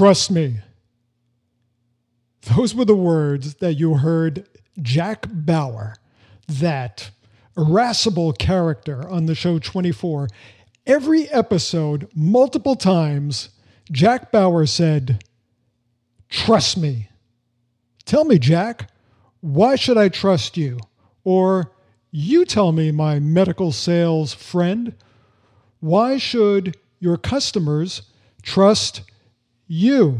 Trust me. Those were the words that you heard Jack Bauer, that irascible character on the show 24. Every episode, multiple times, Jack Bauer said, "Trust me." Tell me, Jack, why should I trust you? Or you tell me, my medical sales friend, why should your customers trust you?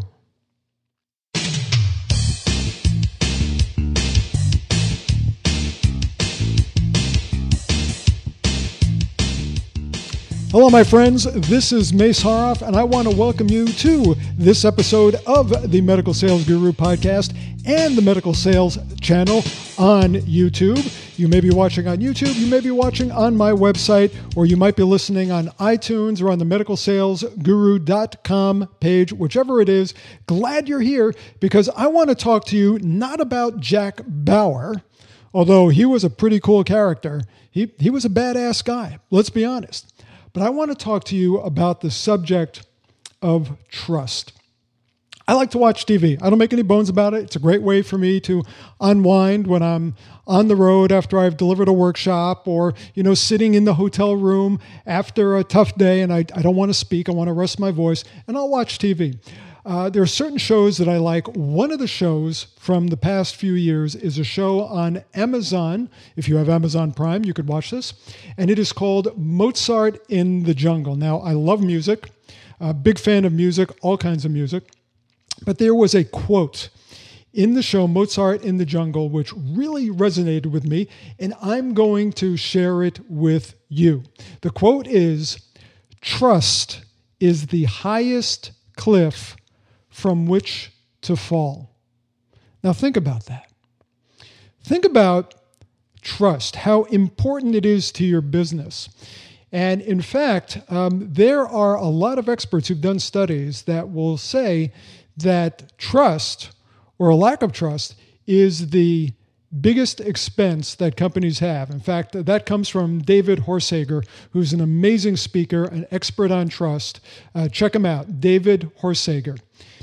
Hello, my friends. This is Mace Haroff, and I want to welcome you to this episode of the Medical Sales Guru podcast and the Medical Sales channel on YouTube. You may be watching on YouTube, you may be watching on my website, or you might be listening on iTunes or on the medicalsalesguru.com page, whichever it is. Glad you're here, because I want to talk to you not about Jack Bauer, although he was a pretty cool character. He was a badass guy, let's be honest. But I want to talk to you about the subject of trust. I like to watch TV. I don't make any bones about it. It's a great way for me to unwind when I'm on the road after I've delivered a workshop, or, sitting in the hotel room after a tough day and I don't want to speak. I want to rest my voice, and I'll watch TV. There are certain shows that I like. One of the shows from the past few years is a show on Amazon. If you have Amazon Prime, you could watch this. And it is called Mozart in the Jungle. Now, I love music, big fan of music, all kinds of music. But there was a quote in the show Mozart in the Jungle which really resonated with me, and I'm going to share it with you. The quote is, "Trust is the highest cliff from which to fall." Now think about that. Think about trust, how important it is to your business. And in fact, there are a lot of experts who've done studies that will say that trust, or a lack of trust, is the biggest expense that companies have. In fact, that comes from David Horsager, who's an amazing speaker, an expert on trust. Check him out, David Horsager.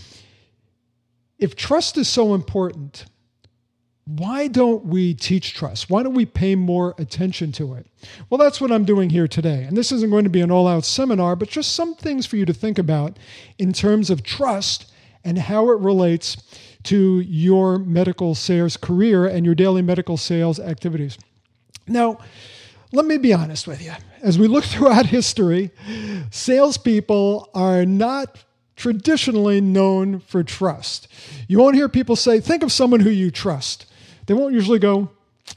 If trust is so important, why don't we teach trust? Why don't we pay more attention to it? Well, that's what I'm doing here today. And this isn't going to be an all-out seminar, but just some things for you to think about in terms of trust and how it relates to your medical sales career and your daily medical sales activities. Now, let me be honest with you. As we look throughout history, salespeople are not traditionally known for trust. You won't hear people say, think of someone who you trust. They won't usually go,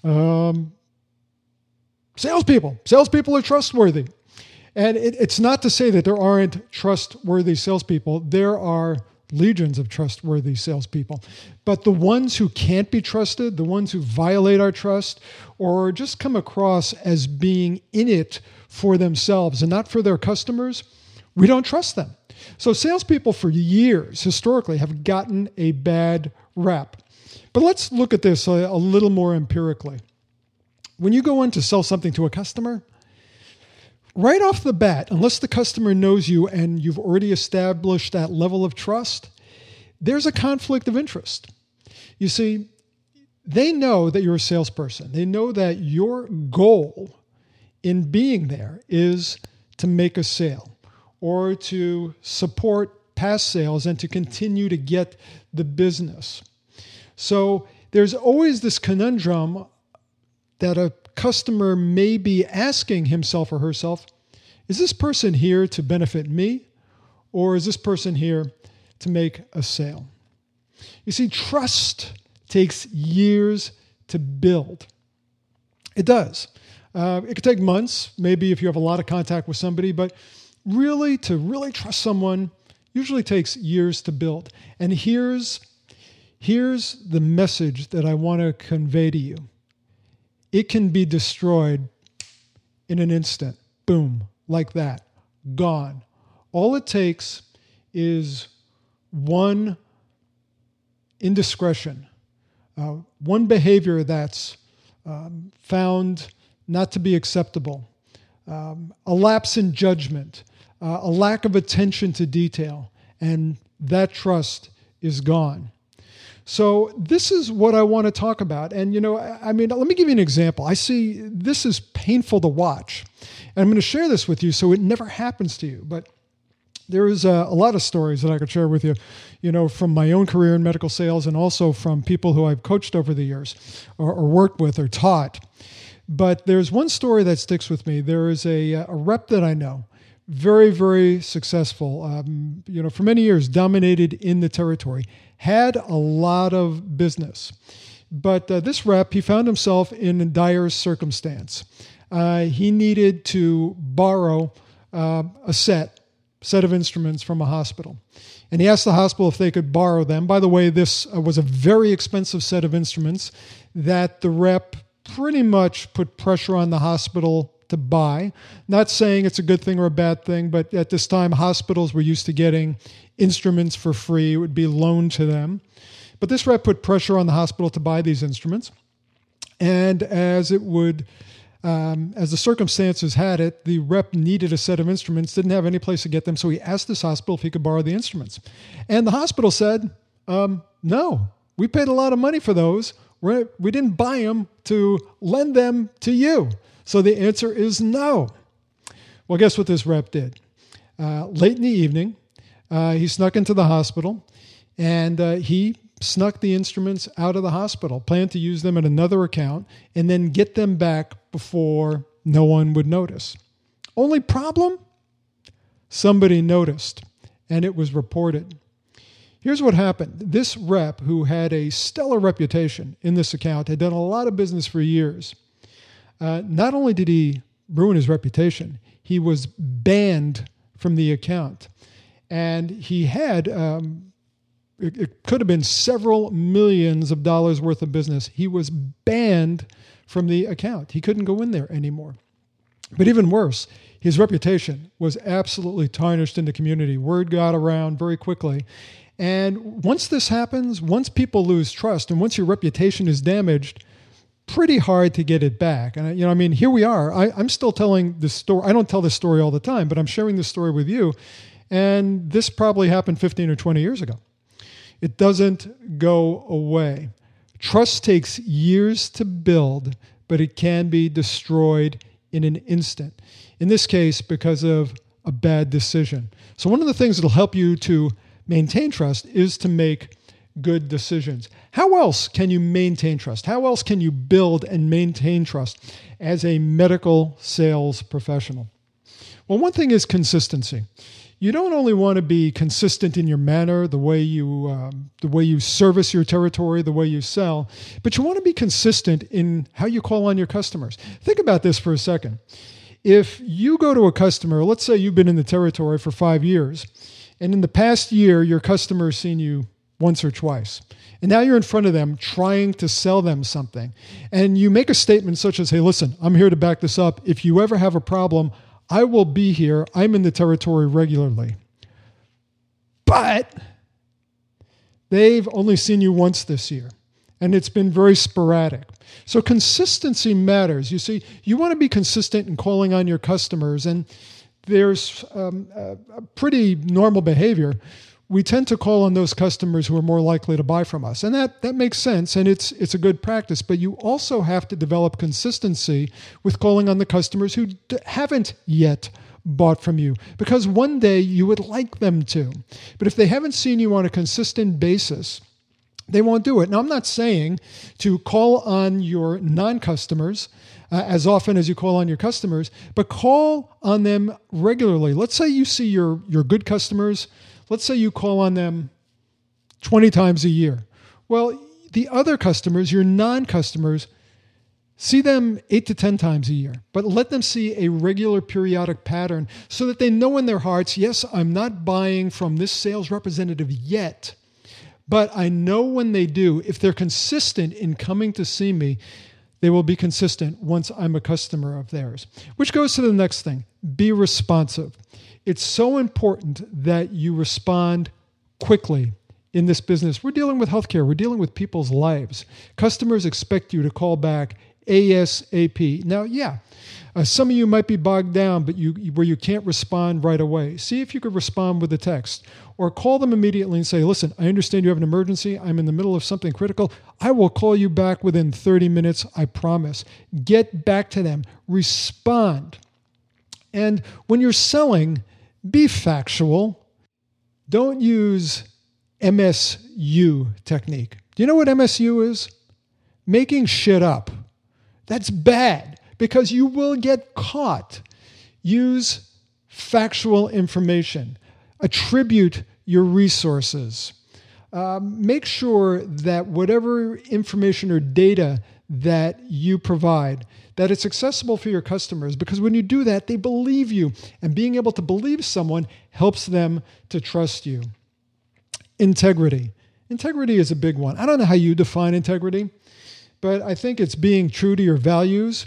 salespeople. Salespeople are trustworthy. And it's not to say that there aren't trustworthy salespeople. There are legions of trustworthy salespeople. But the ones who can't be trusted, the ones who violate our trust, or just come across as being in it for themselves and not for their customers, we don't trust them. So salespeople for years, historically, have gotten a bad rap. But let's look at this a little more empirically. When you go in to sell something to a customer, right off the bat, unless the customer knows you and you've already established that level of trust, there's a conflict of interest. You see, they know that you're a salesperson. They know that your goal in being there is to make a sale, or to support past sales and to continue to get the business. So there's always this conundrum that a customer may be asking himself or herself, is this person here to benefit me, or is this person here to make a sale? You see, trust takes years to build. It does. It could take months, maybe if you have a lot of contact with somebody, but to really trust someone usually takes years to build. And here's the message that I want to convey to you. It can be destroyed in an instant. Boom, like that. Gone. All it takes is one indiscretion, one behavior that's found not to be acceptable, a lapse in judgment, a lack of attention to detail, and that trust is gone. So this is what I want to talk about. And, let me give you an example. I see this is painful to watch. And I'm going to share this with you so it never happens to you. But there is a lot of stories that I could share with you, from my own career in medical sales and also from people who I've coached over the years or worked with or taught. But there's one story that sticks with me. There is a rep that I know, very, very successful, for many years, dominated in the territory, had a lot of business. But this rep, he found himself in a dire circumstance. He needed to borrow a set of instruments from a hospital. And he asked the hospital if they could borrow them. By the way, this was a very expensive set of instruments that the rep pretty much put pressure on the hospital to buy. Not saying it's a good thing or a bad thing, but at this time, hospitals were used to getting instruments for free. It would be loaned to them. But this rep put pressure on the hospital to buy these instruments. And as the circumstances had it, the rep needed a set of instruments, didn't have any place to get them, so he asked this hospital if he could borrow the instruments. And the hospital said, no, we paid a lot of money for those. We didn't buy them to lend them to you. So the answer is no. Well, guess what this rep did? Late in the evening, he snuck into the hospital, and he snuck the instruments out of the hospital, planned to use them in another account, and then get them back before no one would notice. Only problem? Somebody noticed, and it was reported. Here's what happened. This rep, who had a stellar reputation in this account, had done a lot of business for years. Not only did he ruin his reputation, he was banned from the account. And he had, it could have been several millions of dollars worth of business. He was banned from the account. He couldn't go in there anymore. But even worse, his reputation was absolutely tarnished in the community. Word got around very quickly. And once this happens, once people lose trust, and once your reputation is damaged, pretty hard to get it back. And here we are. I'm still telling this story. I don't tell this story all the time, but I'm sharing this story with you. And this probably happened 15 or 20 years ago. It doesn't go away. Trust takes years to build, but it can be destroyed in an instant. In this case, because of a bad decision. So one of the things that will help you to maintain trust is to make good decisions. How else can you maintain trust? How else can you build and maintain trust as a medical sales professional? Well, one thing is consistency. You don't only want to be consistent in your manner, the way you service your territory, the way you sell, but you want to be consistent in how you call on your customers. Think about this for a second. If you go to a customer, let's say you've been in the territory for 5 years, and in the past year, your customer has seen you once or twice. And now you're in front of them trying to sell them something. And you make a statement such as, hey, listen, I'm here to back this up. If you ever have a problem, I will be here. I'm in the territory regularly. But they've only seen you once this year. And it's been very sporadic. So consistency matters. You see, you want to be consistent in calling on your customers. And there's a pretty normal behavior. We tend to call on those customers who are more likely to buy from us. And that makes sense, and it's a good practice. But you also have to develop consistency with calling on the customers who haven't yet bought from you, because one day you would like them to. But if they haven't seen you on a consistent basis, they won't do it. Now, I'm not saying to call on your non-customers as often as you call on your customers, but call on them regularly. Let's say you see your good customers. Let's say you call on them 20 times a year. Well, the other customers, your non-customers, see them 8 to 10 times a year, but let them see a regular periodic pattern so that they know in their hearts, yes, I'm not buying from this sales representative yet, but I know when they do, if they're consistent in coming to see me, they will be consistent once I'm a customer of theirs. Which goes to the next thing, be responsive. It's so important that you respond quickly in this business. We're dealing with healthcare. We're dealing with people's lives. Customers expect you to call back ASAP. Now, yeah, some of you might be bogged down, but where you can't respond right away. See if you could respond with a text, or call them immediately and say, listen, I understand you have an emergency. I'm in the middle of something critical. I will call you back within 30 minutes, I promise. Get back to them. Respond. And when you're selling, be factual. Don't use MSU technique. Do you know what MSU is? Making shit up. That's bad, because you will get caught. Use factual information. Attribute your resources. Make sure that whatever information or data that you provide, that it's accessible for your customers, because when you do that, they believe you. And being able to believe someone helps them to trust you. Integrity. Integrity is a big one. I don't know how you define integrity, but I think it's being true to your values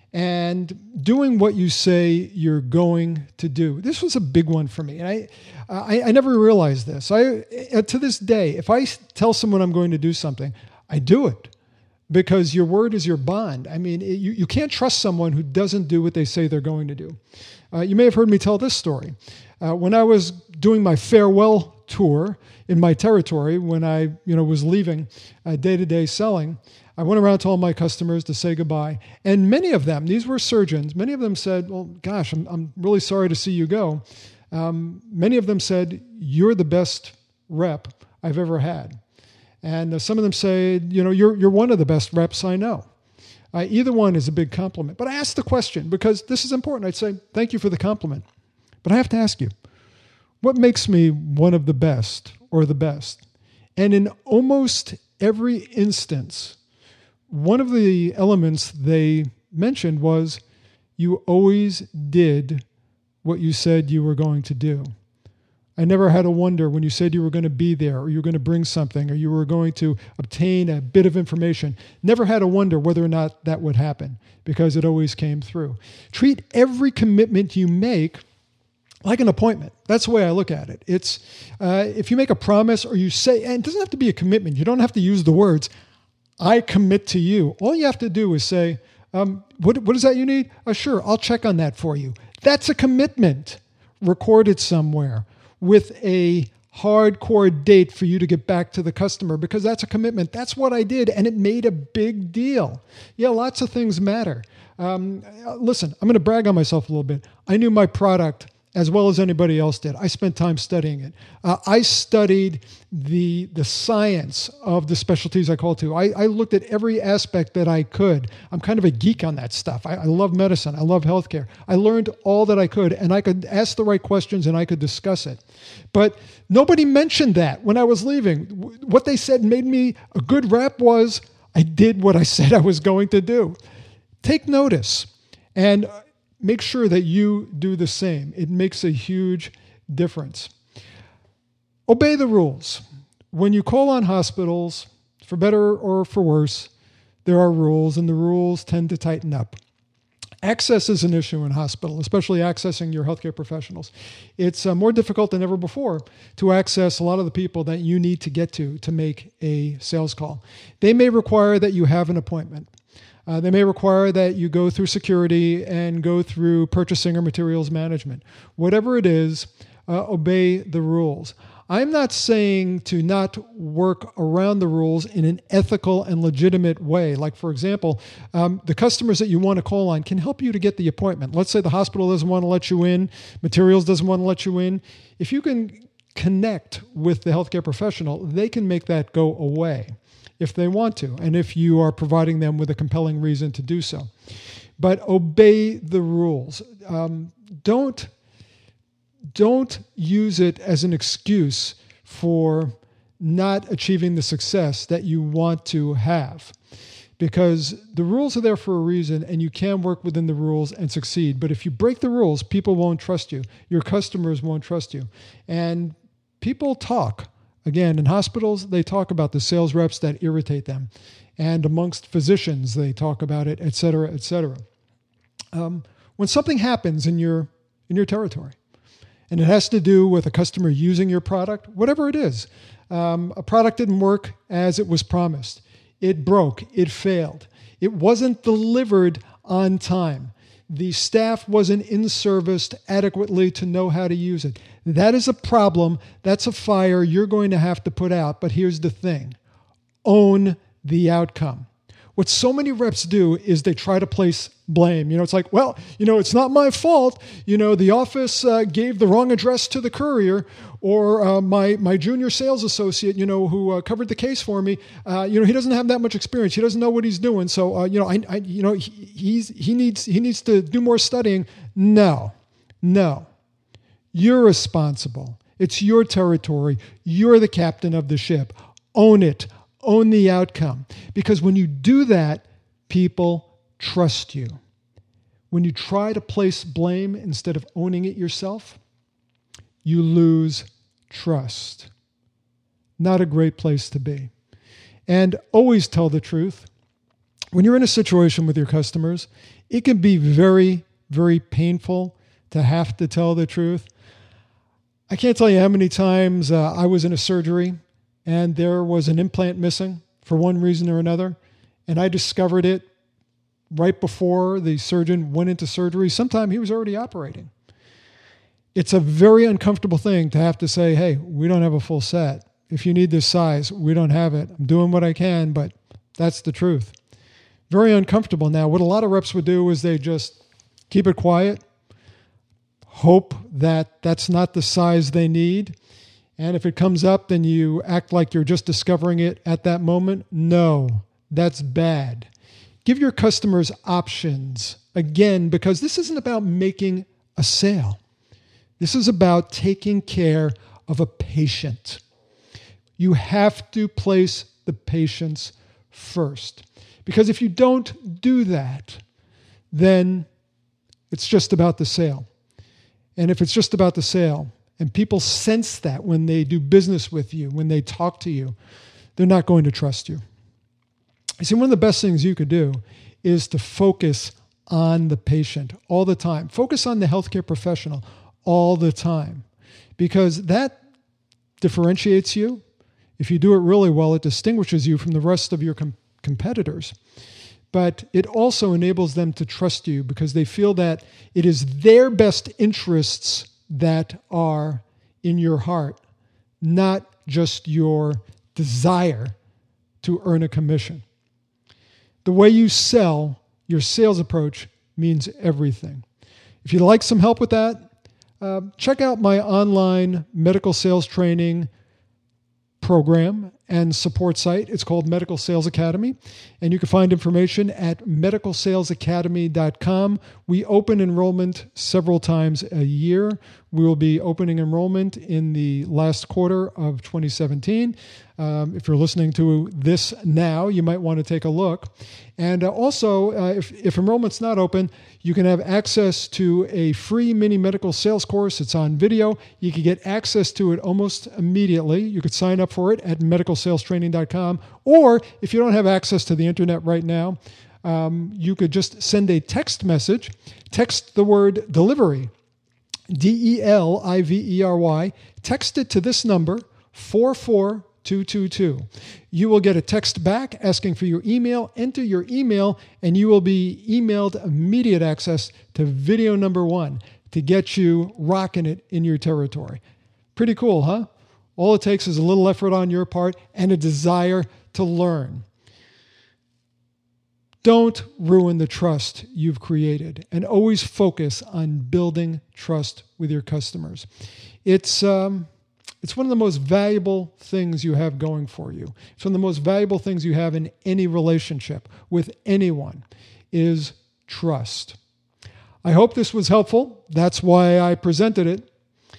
and doing what you say you're going to do. This was a big one for me. And I never realized this. To this day, if I tell someone I'm going to do something, I do it, because your word is your bond. I mean, you can't trust someone who doesn't do what they say they're going to do. You may have heard me tell this story. When I was doing my farewell tour in my territory, when I was leaving day-to-day selling, I went around to all my customers to say goodbye. And many of them, these were surgeons, many of them said, well, gosh, I'm really sorry to see you go. Many of them said, you're the best rep I've ever had. And some of them said, you're one of the best reps I know. Either one is a big compliment. But I asked the question, because this is important. I'd say, thank you for the compliment. But I have to ask you, what makes me one of the best or the best? And in almost every instance, one of the elements they mentioned was, you always did what you said you were going to do. I never had to wonder when you said you were going to be there, or you were going to bring something, or you were going to obtain a bit of information. Never had to wonder whether or not that would happen, because it always came through. Treat every commitment you make like an appointment. That's the way I look at it. It's if you make a promise, or you say, and it doesn't have to be a commitment. You don't have to use the words, I commit to you. All you have to do is say, what is that you need? Sure, I'll check on that for you. That's a commitment. Record it somewhere with a hardcore date for you to get back to the customer, because that's a commitment. That's what I did, and it made a big deal. Yeah, lots of things matter. Listen, I'm going to brag on myself a little bit. I knew my product as well as anybody else did. I spent time studying it. I studied the science of the specialties I call to. I looked at every aspect that I could. I'm kind of a geek on that stuff. I love medicine. I love healthcare. I learned all that I could, and I could ask the right questions, and I could discuss it. But nobody mentioned that when I was leaving. What they said made me a good rep was, I did what I said I was going to do. Take notice. And make sure that you do the same. It makes a huge difference. Obey the rules. When you call on hospitals, for better or for worse, there are rules, and the rules tend to tighten up. Access is an issue in hospital, especially accessing your healthcare professionals. It's more difficult than ever before to access a lot of the people that you need to get to make a sales call. They may require that you have an appointment. They may require that you go through security and go through purchasing or materials management. Whatever it is, obey the rules. I'm not saying to not work around the rules in an ethical and legitimate way. Like, for example, the customers that you want to call on can help you to get the appointment. Let's say the hospital doesn't want to let you in, materials doesn't want to let you in. If you can connect with the healthcare professional, they can make that go away if they want to, and if you are providing them with a compelling reason to do so. But obey the rules. Don't use it as an excuse for not achieving the success that you want to have, because the rules are there for a reason, and you can work within the rules and succeed. But if you break the rules, people won't trust you. Your customers won't trust you. And people talk. Again, in hospitals, they talk about the sales reps that irritate them. And amongst physicians, they talk about it, et cetera, et cetera. When something happens in your territory, and it has to do with a customer using your product, whatever it is, a product didn't work as it was promised. It broke. It failed. It wasn't delivered on time. The staff wasn't in-serviced adequately to know how to use it. That is a problem. That's a fire you're going to have to put out. But here's the thing. Own the outcome. What so many reps do is they try to place blame. It's like, well, it's not my fault. The office gave the wrong address to the courier, or my junior sales associate, who covered the case for me, he doesn't have that much experience. He doesn't know what he's doing. So, he needs to do more studying. No, you're responsible. It's your territory. You're the captain of the ship. Own it. Own the outcome. Because when you do that, people trust you. When you try to place blame instead of owning it yourself, you lose trust. Not a great place to be. And always tell the truth. When you're in a situation with your customers, it can be very, very painful to have to tell the truth. I can't tell you how many times I was in a surgery and there was an implant missing for one reason or another, and I discovered it right before the surgeon went into surgery. Sometime he was already operating. It's a very uncomfortable thing to have to say, hey, we don't have a full set. If you need this size, we don't have it. I'm doing what I can, but that's the truth. Very uncomfortable. Now, what a lot of reps would do is they just keep it quiet, hope that that's not the size they need. And if it comes up, then you act like you're just discovering it at that moment. No, that's bad. Give your customers options, again, because this isn't about making a sale. This is about taking care of a patient. You have to place the patients first. Because if you don't do that, then it's just about the sale. And if it's just about the sale, and people sense that when they do business with you, when they talk to you, they're not going to trust you. You see, one of the best things you could do is to focus on the patient all the time. Focus on the healthcare professional all the time, because that differentiates you. If you do it really well, it distinguishes you from the rest of your competitors. But it also enables them to trust you because they feel that it is their best interests that are in your heart, not just your desire to earn a commission. The way you sell, your sales approach means everything. If you'd like some help with that, check out my online medical sales training program and support site. It's called Medical Sales Academy, and you can find information at medicalsalesacademy.com. We open enrollment several times a year. We will be opening enrollment in the last quarter of 2017. If you're listening to this now, you might want to take a look. And also, if enrollment's not open, you can have access to a free mini medical sales course. It's on video. You can get access to it almost immediately. You could sign up for it at medicalsalestraining.com. Or if you don't have access to the internet right now, you could just send a text message. Text the word delivery, DELIVERY. Text it to this number, 44222. You will get a text back asking for your email. Enter your email, and you will be emailed immediate access to video number 1 to get you rocking it in your territory. Pretty cool, huh? All it takes is a little effort on your part and a desire to learn. Don't ruin the trust you've created, and always focus on building trust with your customers. It's one of the most valuable things you have going for you. It's one of the most valuable things you have in any relationship with anyone is trust. I hope this was helpful. That's why I presented it.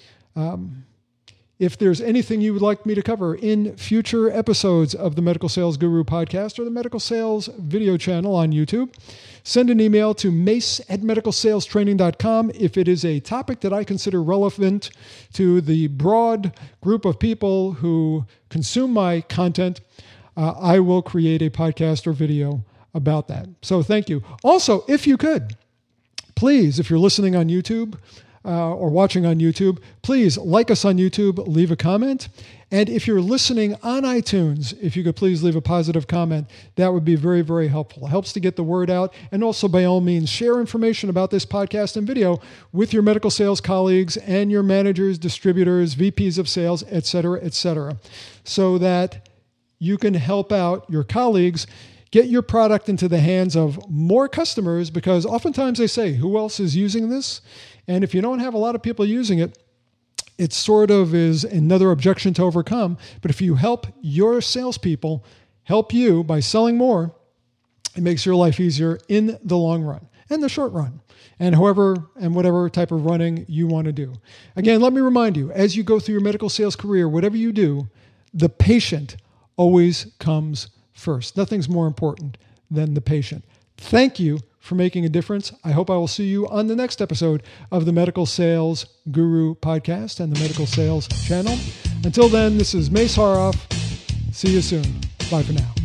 If there's anything you would like me to cover in future episodes of the Medical Sales Guru podcast or the Medical Sales video channel on YouTube, send an email to mace@medicalsalestraining.com. If it is a topic that I consider relevant to the broad group of people who consume my content, I will create a podcast or video about that. So thank you. Also, if you could, please, if you're listening on YouTube, or watching on YouTube, please like us on YouTube, leave a comment. And if you're listening on iTunes, if you could please leave a positive comment, that would be very, very helpful. It helps to get the word out. And also, by all means, share information about this podcast and video with your medical sales colleagues and your managers, distributors, VPs of sales, et cetera, so that you can help out your colleagues get your product into the hands of more customers, because oftentimes they say, who else is using this? And if you don't have a lot of people using it, it sort of is another objection to overcome. But if you help your salespeople help you by selling more, it makes your life easier in the long run and the short run, and however and whatever type of running you want to do. Again, let me remind you, as you go through your medical sales career, whatever you do, the patient always comes first. Nothing's more important than the patient. Thank you for making a difference. I hope I will see you on the next episode of the Medical Sales Guru podcast and the Medical Sales channel. Until then, this is Mace Haroff. See you soon. Bye for now.